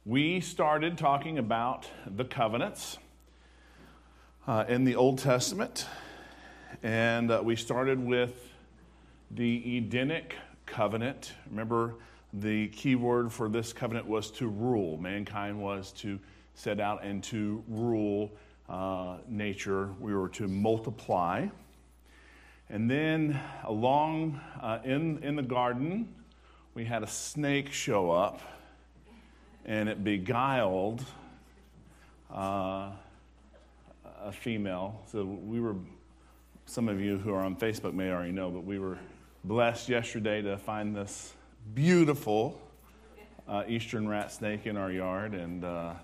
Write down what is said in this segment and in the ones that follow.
We started talking about the covenants in the Old Testament, and we started with the Edenic covenant. Remember, the key word for this covenant was to rule. Mankind was to set out and to rule nature. We were to multiply. And then along in the garden, we had a snake show up, and it beguiled a female. So some of you who are on Facebook may already know, but we were blessed yesterday to find this beautiful eastern rat snake in our yard, and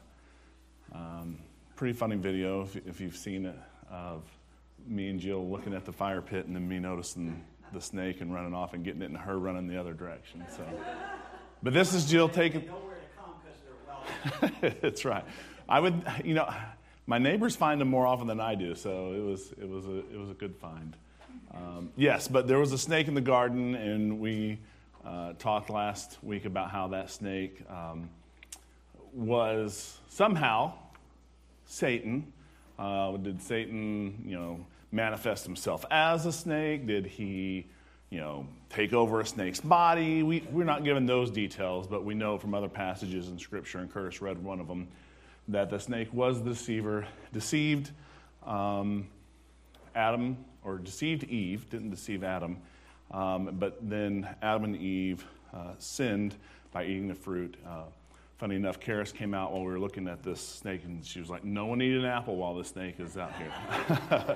pretty funny video if you've seen it, of me and Jill looking at the fire pit and then me noticing the snake and running off and getting it and her running the other direction. So, but this is Jill taking. That's right. I would, my neighbors find them more often than I do, so it was a good find. Yes, but there was a snake in the garden, and we talked last week about how that snake was somehow Satan. Did Satan, manifest himself as a snake? Did he, take over a snake's body? We're not given those details, but we know from other passages in Scripture, and Curtis read one of them, that the snake was the deceiver, deceived Adam, or deceived Eve, didn't deceive Adam, but then Adam and Eve sinned by eating the fruit. Funny enough, Karis came out while we were looking at this snake, and she was like, "No one eat an apple while this snake is out here."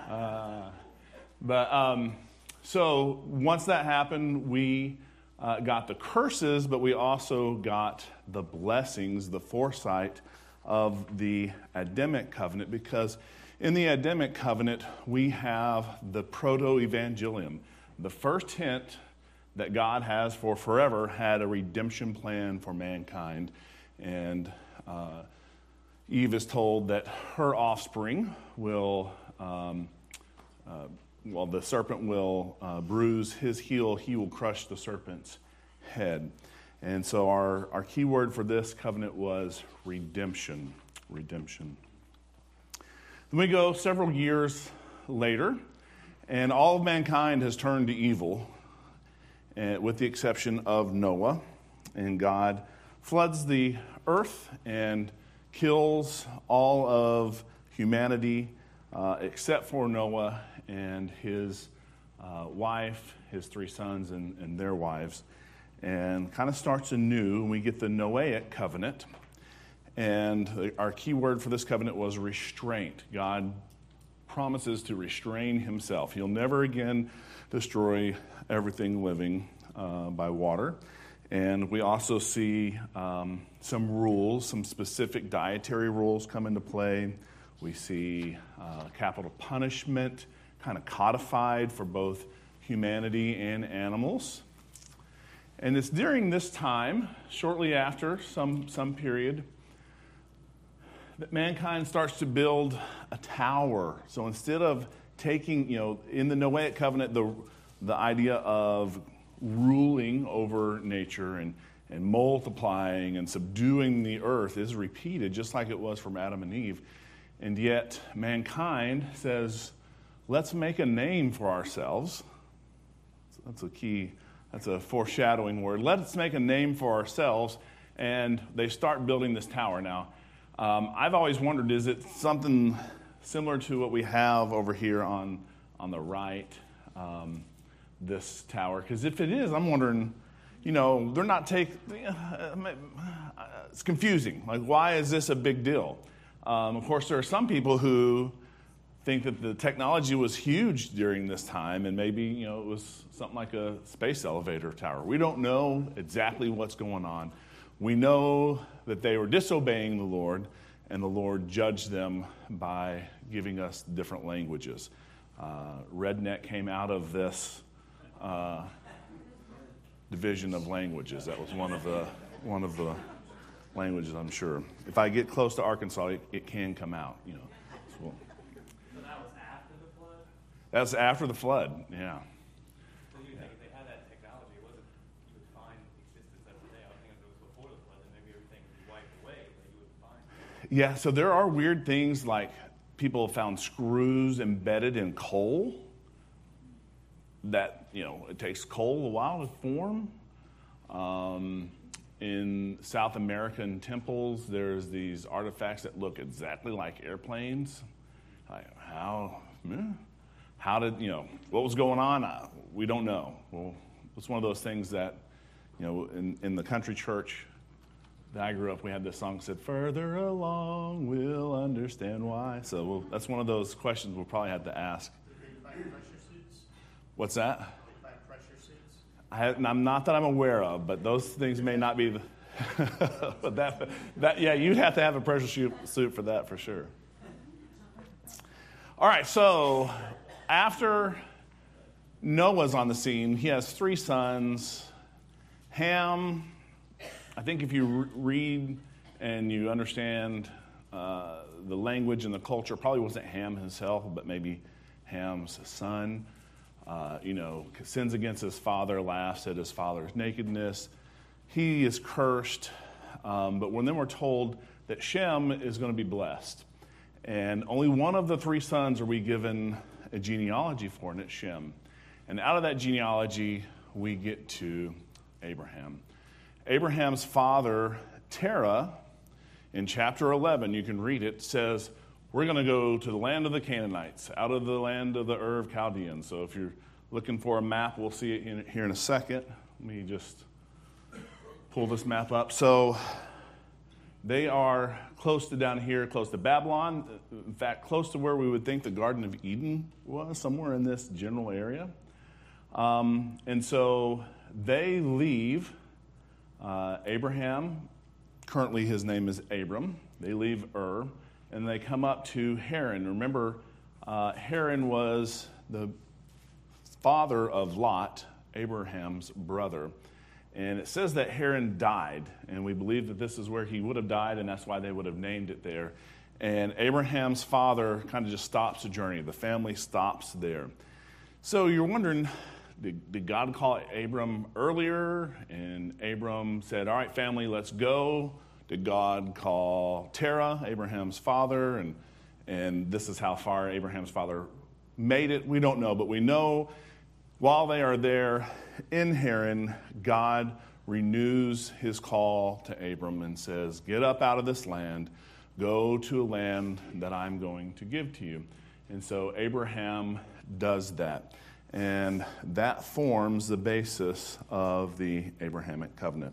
So once that happened, we got the curses, but we also got the blessings, the foresight of the Adamic covenant, because in the Adamic covenant, we have the proto-evangelium. The first hint that God has for forever had a redemption plan for mankind. And Eve is told that her offspring will, the serpent will bruise his heel, he will crush the serpent's head. And so our key word for this covenant was redemption. Redemption. Then we go several years later, and all of mankind has turned to evil, with the exception of Noah. And God floods the earth and kills all of humanity except for Noah and his wife, his 3 sons, and their wives, and kind of starts anew. We get the Noahic covenant, and our key word for this covenant was restraint. God promises to restrain himself. He'll never again destroy everything living by water. And we also see some rules, some specific dietary rules come into play. We see capital punishment kind of codified for both humanity and animals. And it's during this time, shortly after some period, that mankind starts to build a tower. So instead of taking, in the Noahic covenant, the idea of ruling over nature and multiplying and subduing the earth is repeated, just like it was from Adam and Eve. And yet mankind says, let's make a name for ourselves. That's a foreshadowing word. Let's make a name for ourselves. And they start building this tower. Now, I've always wondered, is it something similar to what we have over here on the right, this tower? Because if it is, I'm wondering, they're not it's confusing. Like, why is this a big deal? Of course, there are some people who think that the technology was huge during this time, and maybe, it was something like a space elevator tower. We don't know exactly what's going on. We know that they were disobeying the Lord, and the Lord judged them by giving us different languages. Redneck came out of this division of languages. That was one of the languages, I'm sure. If I get close to Arkansas, it can come out. So that was after the flood? That's after the flood. Yeah. So you think if they had that technology, it wasn't you would find existence of today? I was thinking if it was before the flood, then maybe everything would be wiped Yeah, so there are weird things like people have found screws embedded in coal that, it takes coal a while to form. In South American temples, there's these artifacts that look exactly like airplanes. Like, how did, what was going on? We don't know. Well, it's one of those things that, in the country church that I grew up, we had this song that said, "Further along, we'll understand why." So that's one of those questions we'll probably have to ask. Did they buy pressure suits? What's that? Did they buy pressure suits? I'm not that I'm aware of, but those things may not be. But yeah, you'd have to have a pressure suit for that for sure. All right, so after Noah's on the scene, he has 3 sons. Ham, I think if you read and you understand the language and the culture, probably wasn't Ham himself, but maybe Ham's son. Sins against his father, laughs at his father's nakedness. He is cursed, but then we're told that Shem is going to be blessed. And only one of the 3 sons are we given a genealogy for, and it's Shem. And out of that genealogy, we get to Abraham. Abraham's father, Terah, in chapter 11, you can read it, says, we're going to go to the land of the Canaanites, out of the land of the Ur of Chaldeans. So if you're looking for a map, we'll see it here in a second. Let me just pull this map up. So they are close to down here, close to Babylon. In fact, close to where we would think the Garden of Eden was, somewhere in this general area. And so they leave Abraham. Currently, his name is Abram. They leave Ur, and they come up to Haran. Remember, Haran was the father of Lot, Abraham's brother. And it says that Haran died, and we believe that this is where he would have died, and that's why they would have named it there. And Abraham's father kind of just stops the journey. The family stops there. So you're wondering, did God call Abram earlier? And Abram said, all right, family, let's go. Did God call Terah, Abraham's father? And this is how far Abraham's father made it. We don't know, but we know while they are there in Haran, God renews his call to Abram and says, get up out of this land, go to a land that I'm going to give to you. And so Abraham does that. And that forms the basis of the Abrahamic covenant.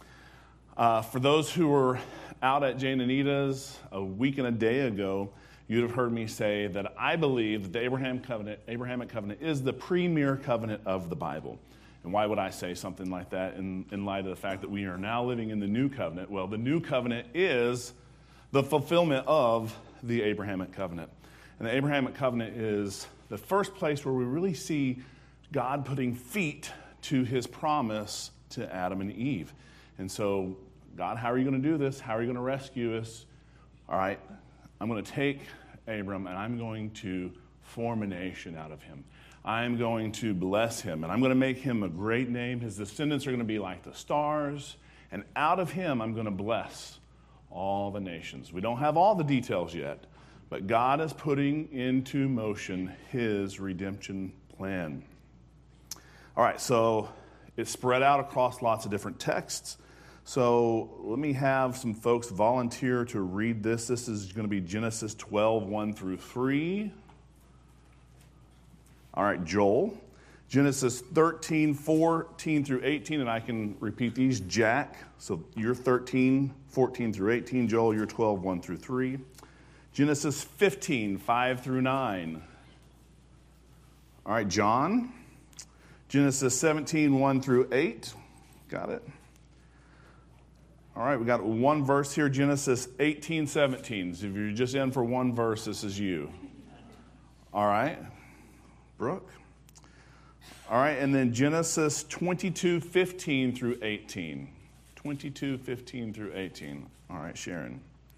For those who were out at Jane Anita's a week and a day ago, you'd have heard me say that I believe that the Abrahamic covenant is the premier covenant of the Bible. And why would I say something like that in light of the fact that we are now living in the new covenant? Well, the new covenant is the fulfillment of the Abrahamic covenant. And the Abrahamic covenant is the first place where we really see God putting feet to his promise to Adam and Eve. And so, God, how are you going to do this? How are you going to rescue us? All right, I'm going to take Abram and I'm going to form a nation out of him. I'm going to bless him and I'm going to make him a great name. His descendants are going to be like the stars. And out of him, I'm going to bless all the nations. We don't have all the details yet, but God is putting into motion his redemption plan. All right, so it's spread out across lots of different texts. So let me have some folks volunteer to read this. This is going to be Genesis 12, 1 through 3. All right, Joel. Genesis 13, 14 through 18, and I can repeat these. Jack, so you're 13, 14 through 18. Joel, you're 12, 1 through 3. Genesis 15, 5 through 9. All right, John. Genesis 17, 1 through 8. Got it? All right, we got one verse here, Genesis 18, 17. So if you're just in for one verse, this is you. All right, Brooke. All right, and then Genesis 22, 15 through 18. 22, 15 through 18. All right, Sharon.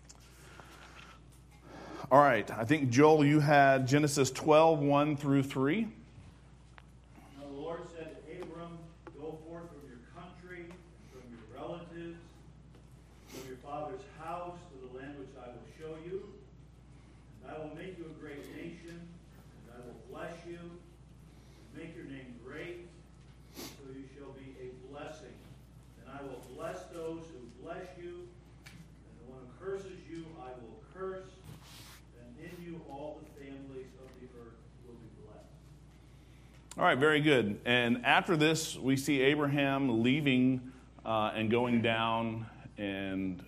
All right, I think, Joel, you had Genesis 12, 1 through 3. Now the Lord said to Abram, go forth from your country, from your relatives, from your father's house to the land which I will show you. And I will make you a great nation, and I will bless you, and make your name great, so you shall be a blessing. And I will bless those who bless you, and the one who curses you I will curse, and in you all the families of the earth will be blessed. All right, very good. And after this, we see Abraham leaving and going down, and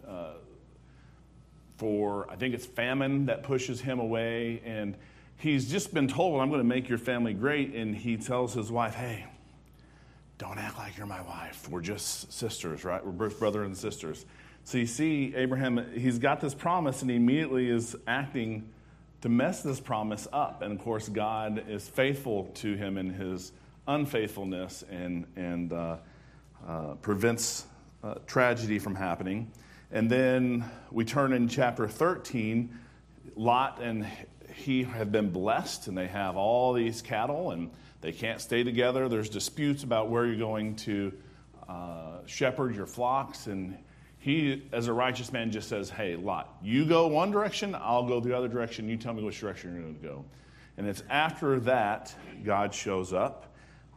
I think it's famine that pushes him away. And he's just been told, I'm going to make your family great. And he tells his wife, hey, don't act like you're my wife. We're just sisters, right? We're both brother and sisters. So you see, Abraham, he's got this promise, and he immediately is acting to mess this promise up. And of course, God is faithful to him in his unfaithfulness and prevents tragedy from happening. And then we turn in chapter 13. Lot and he have been blessed, and they have all these cattle, and they can't stay together. There's disputes about where you're going to shepherd your flocks. And he, as a righteous man, just says, hey, Lot, you go one direction, I'll go the other direction. You tell me which direction you're going to go. And it's after that God shows up.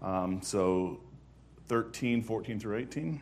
So 13, 14 through 18.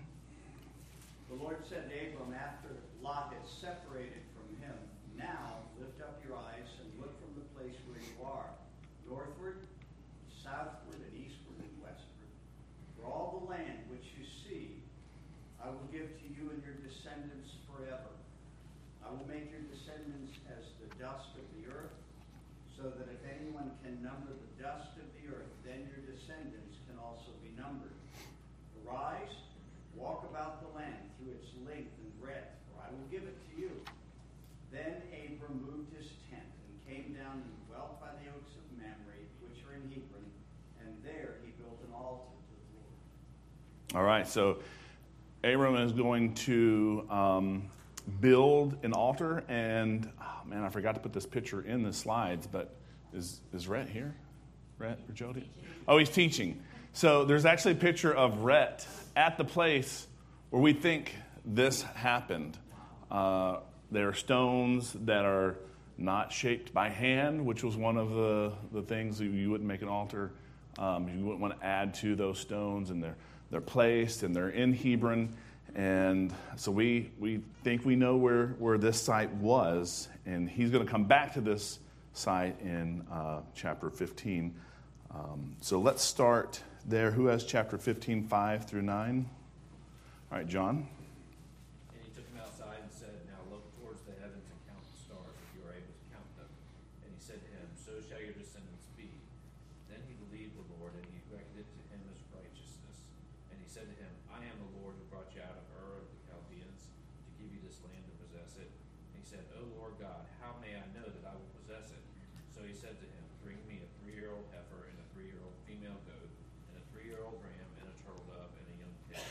The Lord said to Abram after Lot had separated from him, now lift up your eyes and look from the place where you are, northward, southward, and eastward and westward. For all the land which you see, I will give to you and your descendants forever. I will make your descendants as the dust of the earth, so that if anyone can number the dust of the earth, then your descendants can also be numbered. Arise, walk about the land through its length and breadth, for I will give it to you. Then Abram moved his tent and came down and dwelt by the oaks of Mamre, which are in Hebron, and there he built an altar to the Lord. All right, so Abram is going to build an altar, and man, I forgot to put this picture in the slides, but is Rhett here? Rhett or Jody? Oh, he's teaching. So there's actually a picture of Rhett at the place where we think this happened. There are stones that are not shaped by hand, which was one of the things you wouldn't make an altar. You wouldn't want to add to those stones, and they're placed, and they're in Hebron. And so we think we know where this site was, and he's going to come back to this site in chapter 15. So let's start there. Who has chapter 15, 5 through 9? All right, John. And he took him outside and said, now look towards the heavens and count the stars, if you are able to count them. And he said to him, so shall your descendants be. Then he believed the Lord, and he reckoned it to him as righteousness. And he said to him, I am the Lord who brought you out of Ur of the Chaldeans to give you this land to possess it. And he said, O Lord God, how may I know that I will possess it? So he said to him, bring me a 3-year-old heifer and a 3-year-old female goat, and a 3-year-old ram and a turtle dove and a young pig.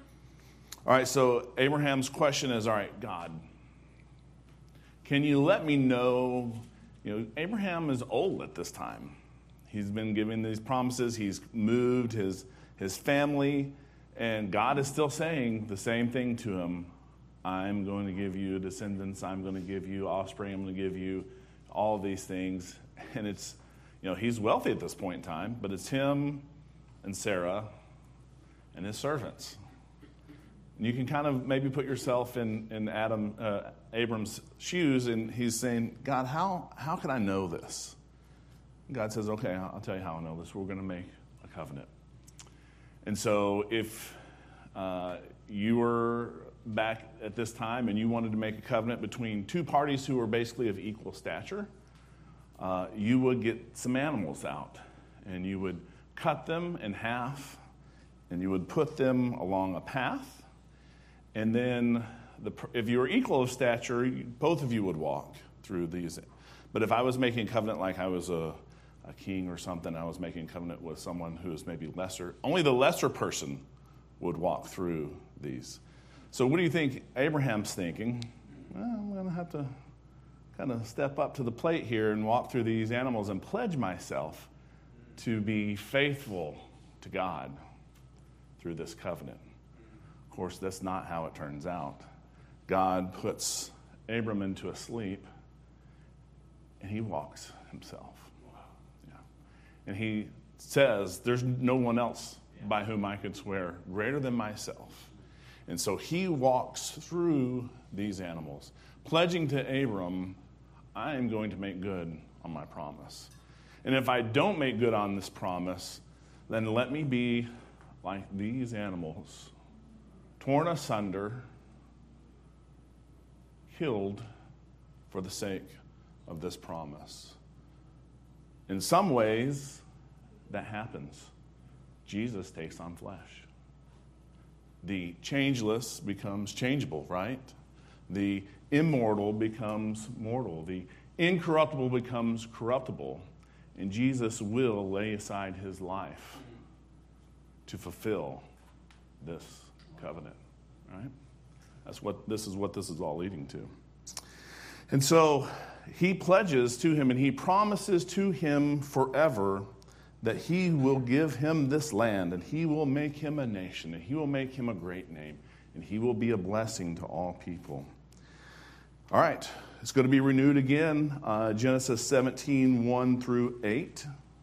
All right, so Abraham's question is, all right, God, can you let me know, Abraham is old at this time. He's been given these promises. He's moved his family, and God is still saying the same thing to him. I'm going to give you descendants. I'm going to give you offspring. I'm going to give you all these things. And it's, he's wealthy at this point in time, but it's him and Sarah and his servants. And you can kind of maybe put yourself in Abram's shoes, and he's saying, God, how can I know this? And God says, okay, I'll tell you how I know this. We're going to make a covenant. And so if you were back at this time and you wanted to make a covenant between two parties who were basically of equal stature, you would get some animals out, and you would cut them in half, and you would put them along a path. And then if you were equal of stature, both of you would walk through these. But if I was making a covenant like I was a king or something, I was making a covenant with someone who is maybe lesser, only the lesser person would walk through these. So what do you think Abraham's thinking? Well, I'm going to have to kind of step up to the plate here and walk through these animals and pledge myself to be faithful to God through this covenant. Of course, that's not how it turns out. God puts Abram into a sleep, and he walks himself. Yeah. And he says, there's no one else by whom I could swear greater than myself. And so he walks through these animals, pledging to Abram, I am going to make good on my promise. And if I don't make good on this promise, then let me be like these animals, torn asunder, killed for the sake of this promise. In some ways, that happens. Jesus takes on flesh. The changeless becomes changeable, right? The immortal becomes mortal. The incorruptible becomes corruptible. And Jesus will lay aside his life to fulfill this covenant, right? This is what this is all leading to. And so he pledges to him and he promises to him forever that he will give him this land and he will make him a nation and he will make him a great name and he will be a blessing to all people. All right, it's going to be renewed again, Genesis 17, 1 through 8.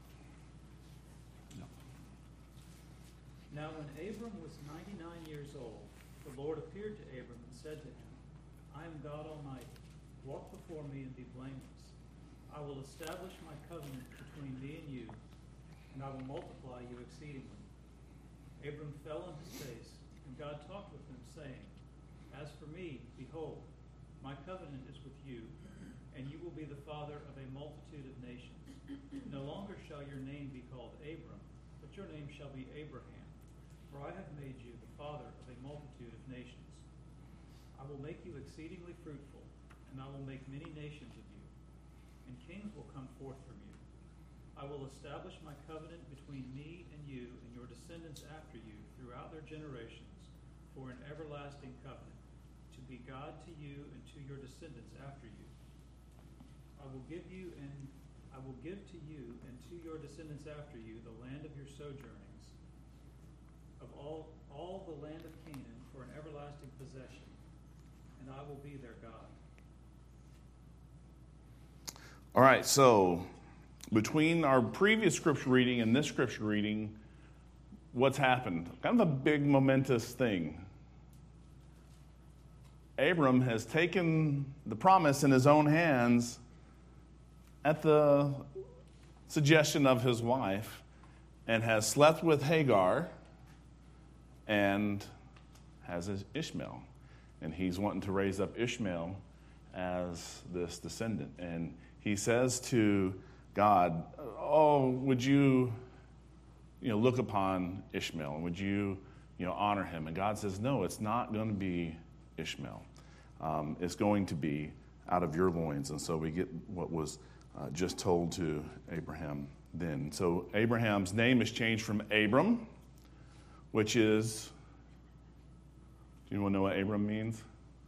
Now when Abram was 99 years old, the Lord appeared to Abram and said to him, I am God Almighty. Walk before me and be blameless. I will establish my covenant between me and you, and I will multiply you exceedingly. Abram fell on his face, and God talked with him, saying, As for me, behold, my covenant is with you, and you will be the father of a multitude of nations. No longer shall your name be called Abram, but your name shall be Abraham, for I have made you the father of a multitude of nations. I will make you exceedingly fruitful, and I will make many nations of you, and kings will come forth from you. I will establish my covenant between me and you and your descendants after you throughout their generations for an everlasting covenant, to be God to you and to your descendants after you. I will give to you and to your descendants after you the land of your sojournings, of all the land of Canaan for an everlasting possession, and I will be their God. All right, so between our previous scripture reading and this scripture reading, what's happened? Kind of a big momentous thing. Abram has taken the promise in his own hands at the suggestion of his wife and has slept with Hagar and has Ishmael. And he's wanting to raise up Ishmael as this descendant. And he says to God, oh, would you look upon Ishmael? And would you honor him? And God says, no, it's not going to be Ishmael. It's going to be out of your loins. And so we get what was just told to Abraham then. So Abraham's name is changed from Abram, which is, do you want to know what Abram means?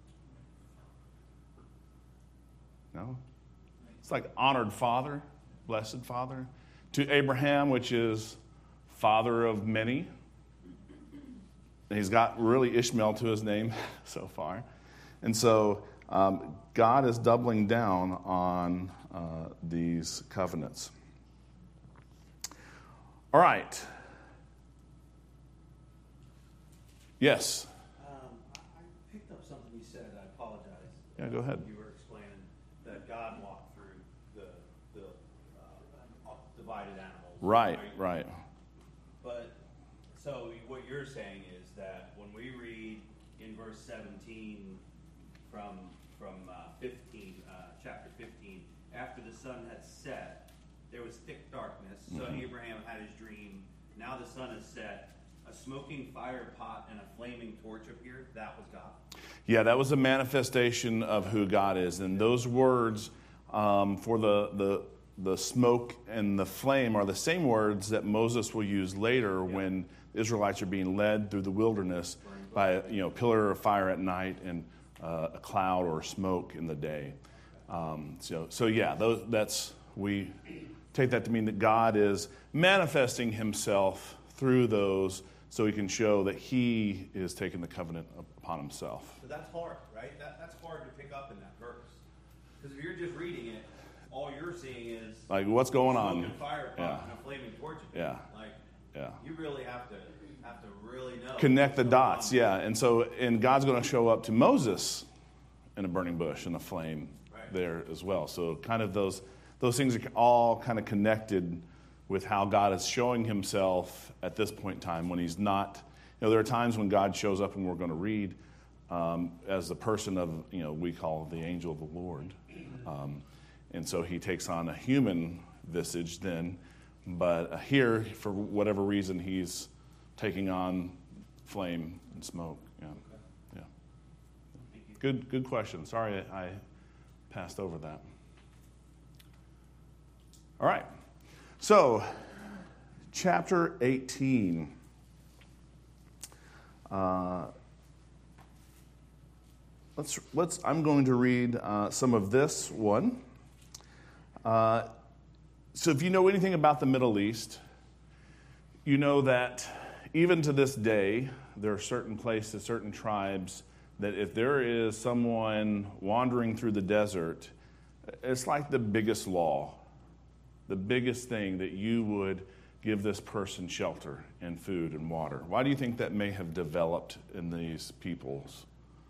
No? It's like honored father, blessed father. To Abraham, which is father of many. And he's got really Ishmael to his name so far. And so God is doubling down on these covenants. All right. Yes? I picked up something you said. I apologize. Yeah, go ahead. You were explaining that God walked through the divided animals. Right. But, so what you're saying is that when we read in verse 17 from 15, chapter 15, after the sun had set, there was thick darkness. So Abraham had his dream. Now the sun is set. A smoking fire pot and a flaming torch appeared. That was God. Yeah, that was a manifestation of who God is. And those words for the smoke and the flame are the same words that Moses will use later when the Israelites are being led through the wilderness by a pillar of fire at night and a cloud or smoke in the day. We take that to mean that God is manifesting himself through those so he can show that he is taking the covenant upon himself. So that's hard, right? That's hard to pick up in that verse. Because if you're just reading it, all you're seeing is Like, what's going smoke on? and fire Yeah. and a flaming torch. Yeah. Like, Yeah. you really have to really know. Connect the what's going dots, on. yeah. And God's going to show up to Moses in a burning bush and a flame Right. there as well. So kind of those things are all kind of connected with how God is showing himself at this point in time when he's not. There are times when God shows up, and we're going to read as the person of, we call the angel of the Lord. And so he takes on a human visage then. But here, for whatever reason, he's taking on flame and smoke. Yeah. Yeah. Good question. Sorry I passed over that. All right. So, chapter 18. I'm going to read some of this one. So if you know anything about the Middle East, you know that even to this day, there are certain places, certain tribes, that if there is someone wandering through the desert, it's like the biggest law, the biggest thing that you would give this person shelter and food and water. Why do you think that may have developed in these peoples?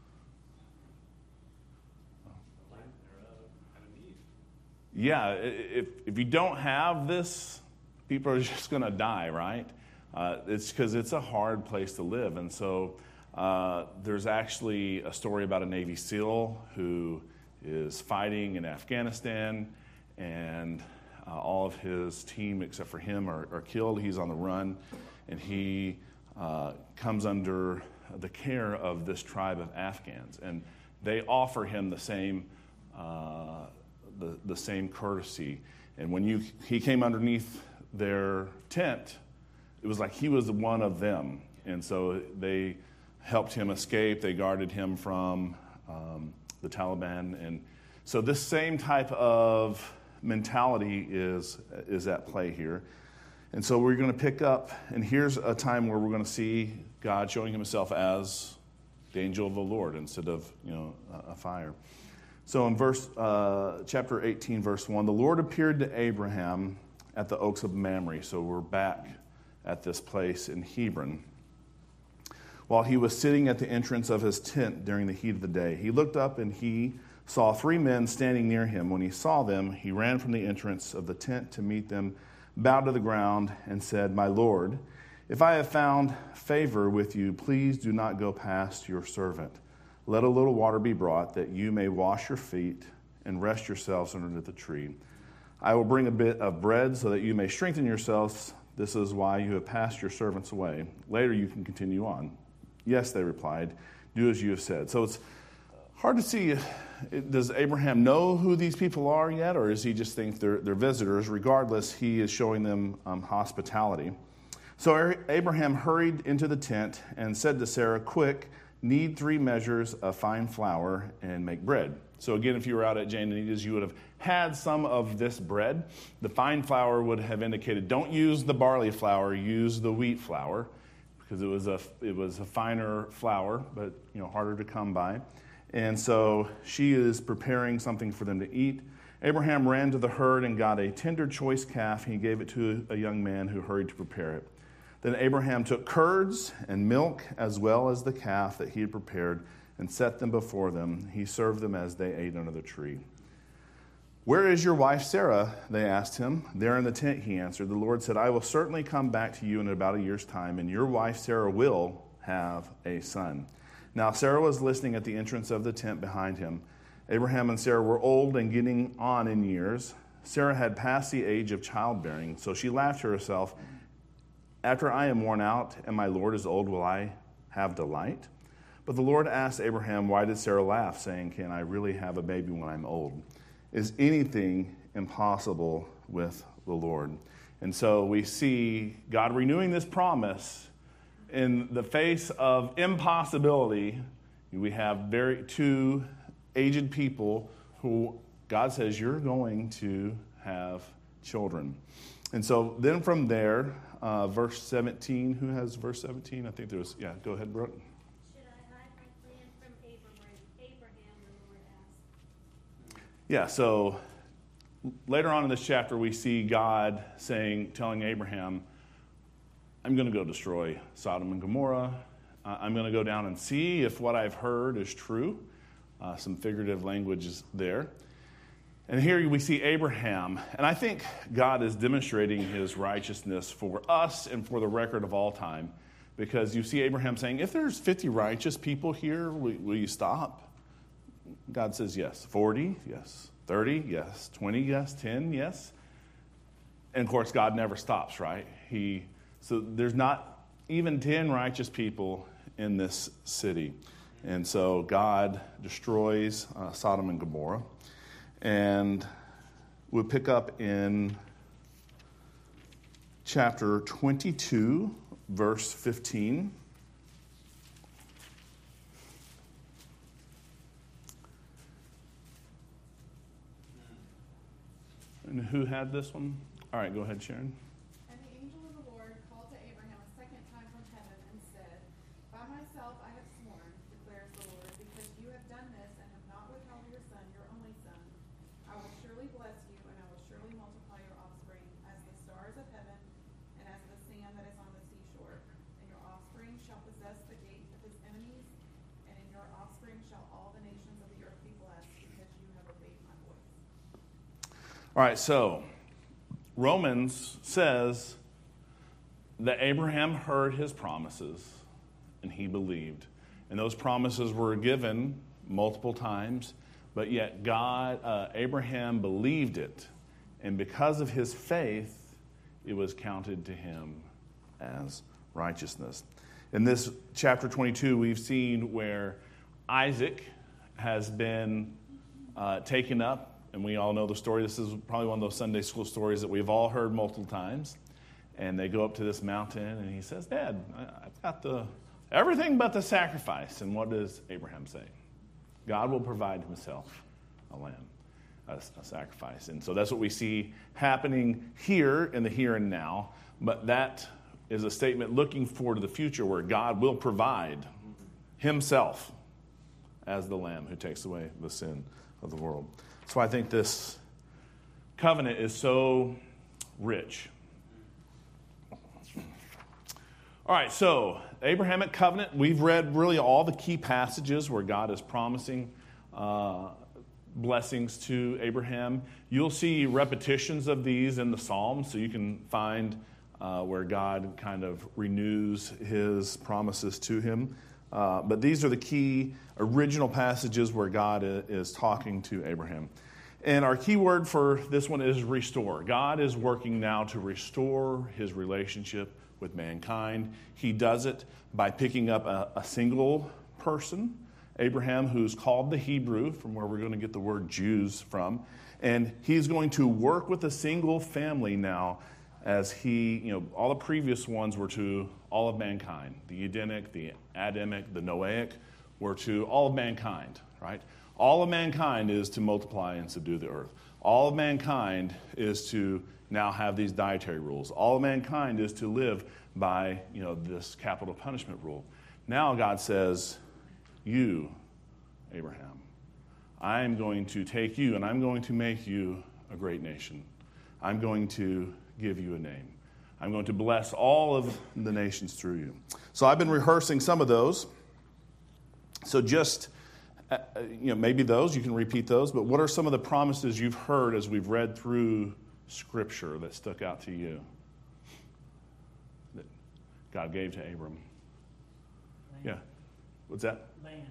Yeah, if you don't have this, people are just going to die, right? It's because it's a hard place to live. And so there's actually a story about a Navy SEAL who is fighting in Afghanistan, and all of his team, except for him, are killed. He's on the run, and he comes under the care of this tribe of Afghans. And they offer him the same the same courtesy. And when he came underneath their tent, it was like he was one of them. And so they helped him escape. They guarded him from the Taliban. And so this same type of mentality is at play here. And so we're going to pick up, and here's a time where we're going to see God showing himself as the angel of the Lord instead of a fire. So in chapter 18, verse 1, the Lord appeared to Abraham at the oaks of Mamre. So we're back at this place in Hebron. While he was sitting at the entrance of his tent during the heat of the day, he looked up and he saw 3 men standing near him. When he saw them, he ran from the entrance of the tent to meet them, bowed to the ground, and said, "My Lord, if I have found favor with you, please do not go past your servant. Let a little water be brought, that you may wash your feet and rest yourselves under the tree. I will bring a bit of bread so that you may strengthen yourselves. This is why you have passed your servants away. Later you can continue on." "Yes," they replied, "do as you have said." So it's hard to see, does Abraham know who these people are yet, or does he just think they're visitors? Regardless, he is showing them hospitality. So Abraham hurried into the tent and said to Sarah, "Quick, knead 3 measures of fine flour and make bread." So again, if you were out at Jane and Anita's, you would have had some of this bread. The fine flour would have indicated, don't use the barley flour, use the wheat flour, because it was a finer flour, but harder to come by. And so she is preparing something for them to eat. Abraham ran to the herd and got a tender choice calf. He gave it to a young man who hurried to prepare it. Then Abraham took curds and milk as well as the calf that he had prepared and set them before them. He served them as they ate under the tree. "Where is your wife Sarah?" they asked him. "There in the tent," he answered. The Lord said, "I will certainly come back to you in about a year's time, and your wife Sarah will have a son." Now Sarah was listening at the entrance of the tent behind him. Abraham and Sarah were old and getting on in years. Sarah had passed the age of childbearing, so she laughed to herself, "After I am worn out and my Lord is old, will I have delight?" But the Lord asked Abraham, "Why did Sarah laugh, saying, 'Can I really have a baby when I'm old?' Is anything impossible with the Lord?" And so we see God renewing this promise in the face of impossibility. We have 2 aged people who God says, you're going to have children. And so then from there, verse 17. Who has verse 17? I think there was, go ahead, Brooke. Should I hide my plan from Abraham, the Lord asked. Yeah, so later on in this chapter, we see God telling Abraham, I'm going to go destroy Sodom and Gomorrah. I'm going to go down and see if what I've heard is true. Some figurative language is there. And here we see Abraham, and I think God is demonstrating his righteousness for us and for the record of all time, because you see Abraham saying, if there's 50 righteous people here, will you stop? God says yes. 40, yes. 30, yes. 20, yes. 10, yes. And of course, God never stops, right? So there's not even 10 righteous people in this city. And so God destroys Sodom and Gomorrah. And we'll pick up in chapter 22, verse 15. And who had this one? All right, go ahead, Sharon. And the angel of the Lord called to Abraham a second time from heaven and said, By myself I have sworn, declares the Lord, because you have done this and have not withheld your son, your only son. I will surely bless you, and I will surely multiply your offspring as the stars of heaven and as the sand that is on the seashore. And your offspring shall possess the gate of his enemies, and in your offspring shall all the nations of the earth be blessed, because you have obeyed my voice. All right, so Romans says that Abraham heard his promises and he believed. And those promises were given multiple times, but yet Abraham believed it. And because of his faith, it was counted to him as righteousness. In this chapter 22, we've seen where Isaac has been taken up. And we all know the story. This is probably one of those Sunday school stories that we've all heard multiple times. And they go up to this mountain, and he says, Dad, I've got everything but the sacrifice. And what does Abraham say? God will provide himself a lamb, a sacrifice. And so that's what we see happening here in the here and now. But that is a statement looking forward to the future where God will provide himself as the lamb who takes away the sin of the world. So I think this covenant is so rich. All right, so Abrahamic covenant, we've read really all the key passages where God is promising blessings to Abraham. You'll see repetitions of these in the Psalms, so you can find where God kind of renews his promises to him. But these are the key original passages where God is talking to Abraham. And our key word for this one is restore. God is working now to restore his relationship with mankind. He does it by picking up a single person, Abraham, who's called the Hebrew, from where we're going to get the word Jews from. And he's going to work with a single family now as all the previous ones were to all of mankind. The Edenic, the Adamic, the Noahic were to all of mankind, right? All of mankind is to multiply and subdue the earth. All of mankind is to now have these dietary rules. All of mankind is to live by, this capital punishment rule. Now God says, you, Abraham, I am going to take you and I'm going to make you a great nation. I'm going to give you a name. I'm going to bless all of the nations through you. So I've been rehearsing some of those. So just, maybe those, you can repeat those, but what are some of the promises you've heard as we've read through Scripture that stuck out to you that God gave to Abram? Land. Yeah. What's that?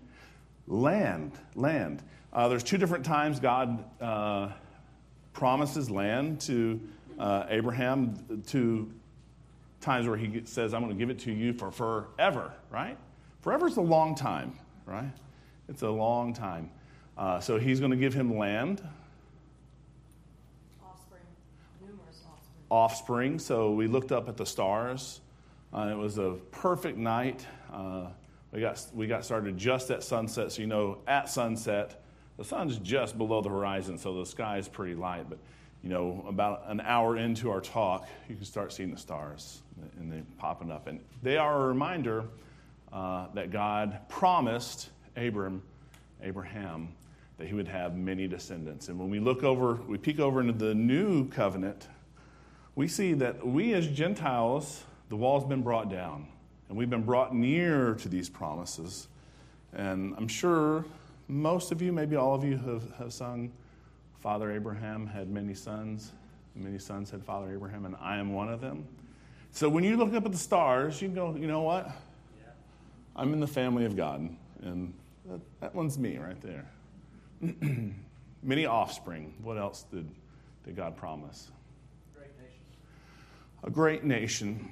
Land. There's two different times God promises land to Abraham, two times where he says, I'm going to give it to you for forever, right? Forever is a long time, right? It's a long time. So he's going to give him land. Offspring, numerous offspring. Offspring. So we looked up at the stars. It was a perfect night. We got started just at sunset. So at sunset, the sun's just below the horizon, so the sky is pretty light. But about an hour into our talk, you can start seeing the stars, and they're popping up. And they are a reminder that God promised Abraham that he would have many descendants. And when we peek over into the new covenant, we see that we as Gentiles, the wall's been brought down, and we've been brought near to these promises. And I'm sure most of you, maybe all of you, have sung, Father Abraham had many sons, and many sons had Father Abraham, and I am one of them. So when you look up at the stars, you can go, you know what? I'm in the family of God, and that one's me right there. Many offspring. What else did God promise? Great nation. A great nation.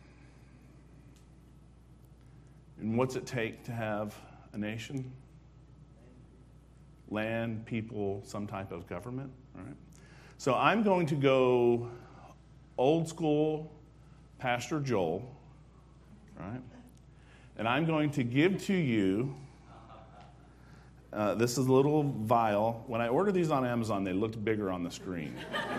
And what's it take to have a nation? Land, people, some type of government. All right. So I'm going to go old school Pastor Joel. All right. And I'm going to give to you, this is a little vial. When I ordered these on Amazon, they looked bigger on the screen.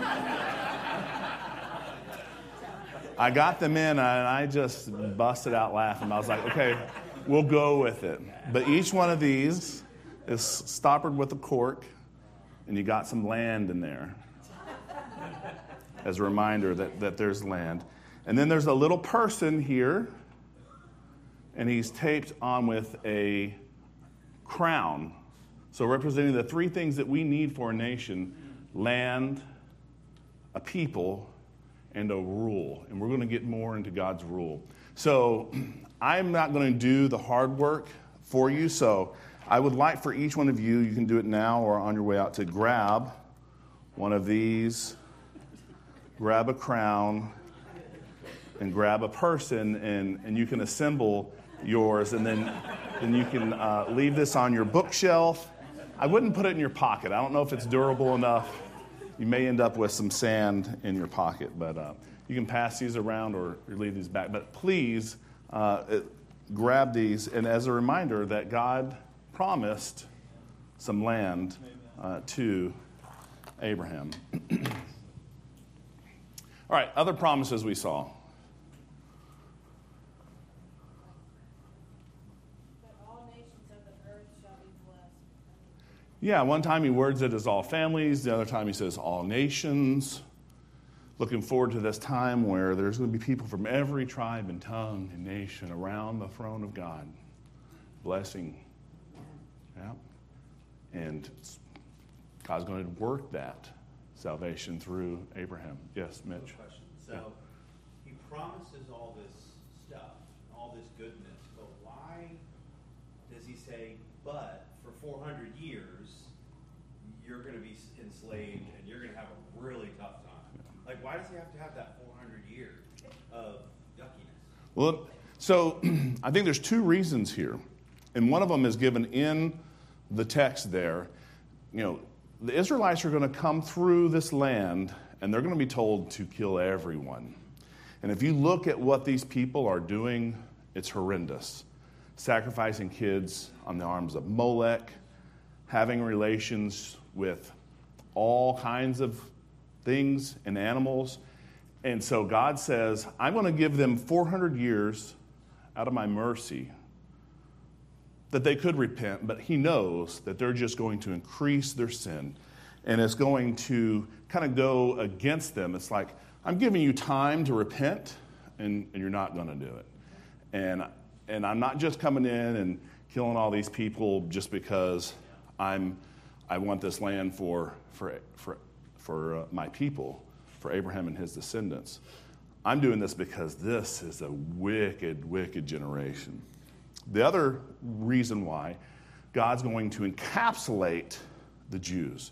I got them in, and I just busted out laughing. I was like, okay, we'll go with it. But each one of these is stoppered with a cork, and you got some land in there as a reminder that there's land. And then there's a little person here, and he's taped on with a crown. So representing the three things that we need for a nation: land, a people, and a rule. And we're going to get more into God's rule. So I'm not going to do the hard work for you. So I would like for each one of you, you can do it now or on your way out, to grab one of these, grab a crown, and grab a person, and you can assemble yours, and then you can leave this on your bookshelf. I wouldn't put it in your pocket. I don't know if it's durable enough. You may end up with some sand in your pocket, but you can pass these around or leave these back. But please grab these, and as a reminder that God promised some land to Abraham. All right, other promises we saw. Yeah, one time he words it as all families. The other time he says all nations. Looking forward to this time where there's going to be people from every tribe and tongue and nation around the throne of God. Blessing. Yeah. And God's going to work that salvation through Abraham. Yes, Mitch? Question. So he promises all this stuff, all this goodness, but why does he say, but for 400 years, you're going to be enslaved and you're going to have a really tough time? Like, why does he have to have that 400 years of yuckiness? Well, so I think there's two reasons here. And one of them is given in the text there. The Israelites are going to come through this land and they're going to be told to kill everyone. And if you look at what these people are doing, it's horrendous. Sacrificing kids on the arms of Molech, having relations with all kinds of things and animals. And so God says, I'm going to give them 400 years out of my mercy that they could repent, but he knows that they're just going to increase their sin. And it's going to kind of go against them. It's like, I'm giving you time to repent, and you're not going to do it. And I'm not just coming in and killing all these people just because I want this land for my people, for Abraham and his descendants. I'm doing this because this is a wicked, wicked generation. The other reason why God's going to encapsulate the Jews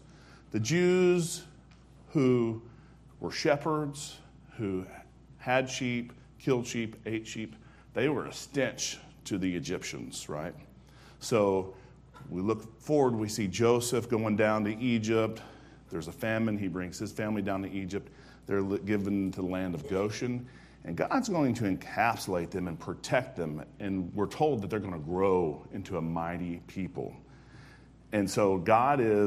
who were shepherds, who had sheep, killed sheep, ate sheep, they were a stench to the Egyptians, right? So we look forward, we see Joseph going down to Egypt. There's a famine. He brings his family down to Egypt. They're given to the land of Goshen. And God's going to encapsulate them and protect them. And we're told that they're going to grow into a mighty people. And so God is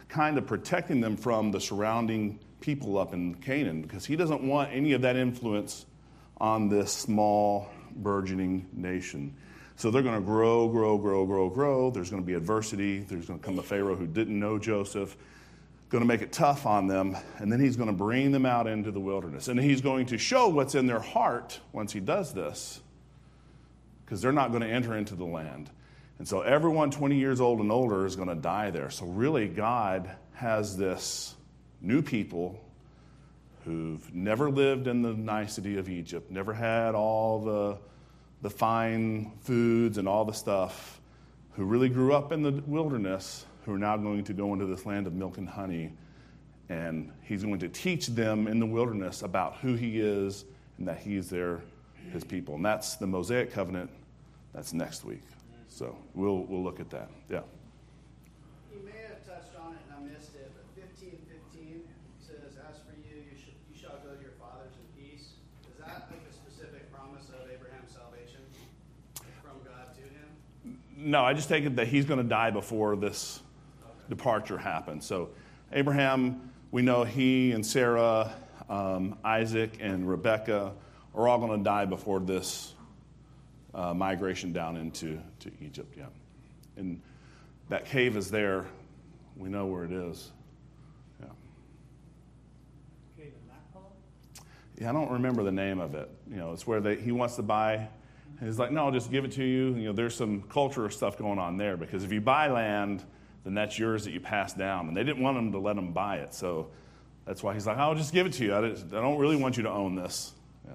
kind of protecting them from the surrounding people up in Canaan, because he doesn't want any of that influence on this small, burgeoning nation. So they're going to grow. There's going to be adversity. There's going to come a Pharaoh who didn't know Joseph, going to make it tough on them, and then he's going to bring them out into the wilderness. And he's going to show what's in their heart once he does this, because they're not going to enter into the land. And so everyone 20 years old and older is going to die there. So really, God has this new people who've never lived in the nicety of Egypt, never had all the fine foods and all the stuff, who really grew up in the wilderness, who are now going to go into this land of milk and honey. And he's going to teach them in the wilderness about who he is and that he's his people. And that's the Mosaic covenant. That's next week. So we'll look at that. Yeah. You may have touched on it and I missed it, but 15:15 says, "As for you, you shall go to your fathers in peace." Is that like a specific promise of Abraham's salvation from God to him? No, I just take it that he's going to die before this departure happens. So Abraham, we know he and Sarah, Isaac and Rebekah are all going to die before this migration down into Egypt. Yeah, and that cave is there. We know where it is. Yeah. Cave in Machpelah? Yeah, I don't remember the name of it. It's where he wants to buy. And he's like, no, I'll just give it to you. There's some cultural stuff going on there, because if you buy land, then that's yours that you pass down. And they didn't want him to let him buy it. So that's why he's like, I'll just give it to you. I don't really want you to own this. Yeah.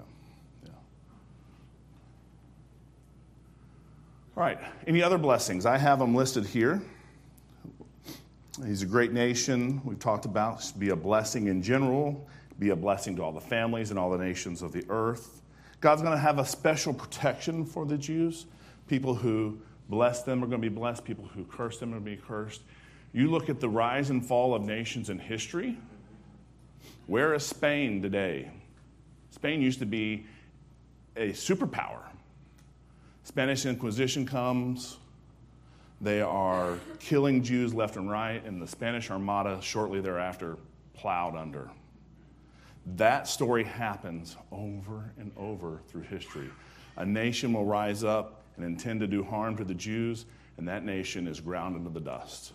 All right. Any other blessings? I have them listed here. He's a great nation. We've talked about be a blessing in general, be a blessing to all the families and all the nations of the earth. God's going to have a special protection for the Jews. People who bless them are going to be blessed. People who curse them are going to be cursed. You look at the rise and fall of nations in history. Where is Spain today? Spain used to be a superpower. Spanish Inquisition comes. They are killing Jews left and right, and the Spanish Armada shortly thereafter plowed under. That story happens over and over through history. A nation will rise up and intend to do harm to the Jews, and that nation is ground into the dust.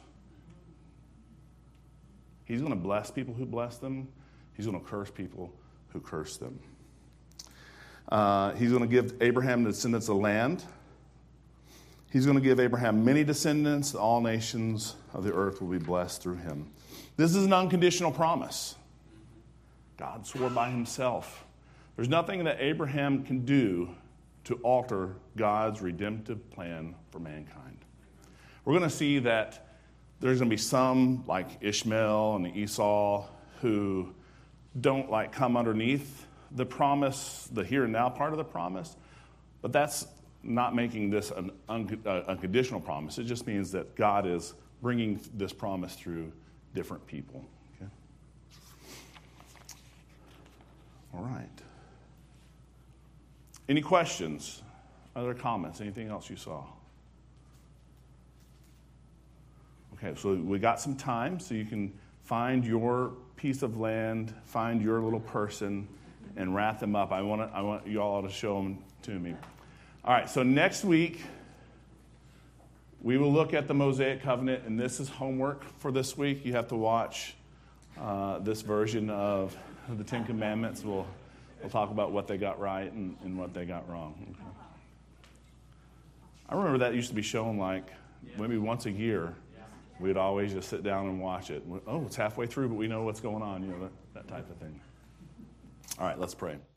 He's going to bless people who bless them. He's going to curse people who curse them. He's going to give Abraham the descendants of land. He's going to give Abraham many descendants. All nations of the earth will be blessed through him. This is an unconditional promise. God swore by himself. There's nothing that Abraham can do to alter God's redemptive plan for mankind. We're going to see that there's going to be some, like Ishmael and Esau, who don't come underneath the promise, the here and now part of the promise. But that's not making this an unconditional promise. It just means that God is bringing this promise through different people. Okay? All right. Any questions? Other comments? Anything else you saw? Okay, so we got some time, so you can find your piece of land, find your little person, and wrap them up. I want you all to show them to me. All right, so next week, we will look at the Mosaic Covenant, and this is homework for this week. You have to watch this version of the Ten Commandments. We'll talk about what they got right and what they got wrong. Okay. I remember that used to be shown maybe once a year. We'd always just sit down and watch it. Oh, it's halfway through, but we know what's going on, that type of thing. All right, let's pray.